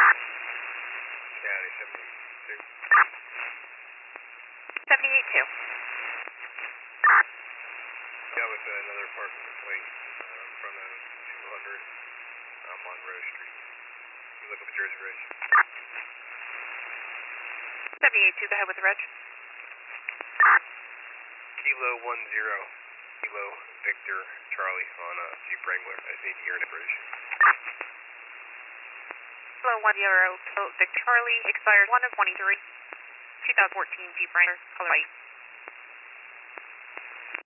County 72. 78-2. Got with another parking plate in front of 200 Monroe Street. You look up at Jersey Ridge. 78-2, go ahead with the reg. Kilo 10, Kilo Victor Charlie on a Jeep Wrangler. I just need to hear an information. Kilo 10, Victor Charlie, expired 1 of 23, 2014 Jeep Wrangler, color white.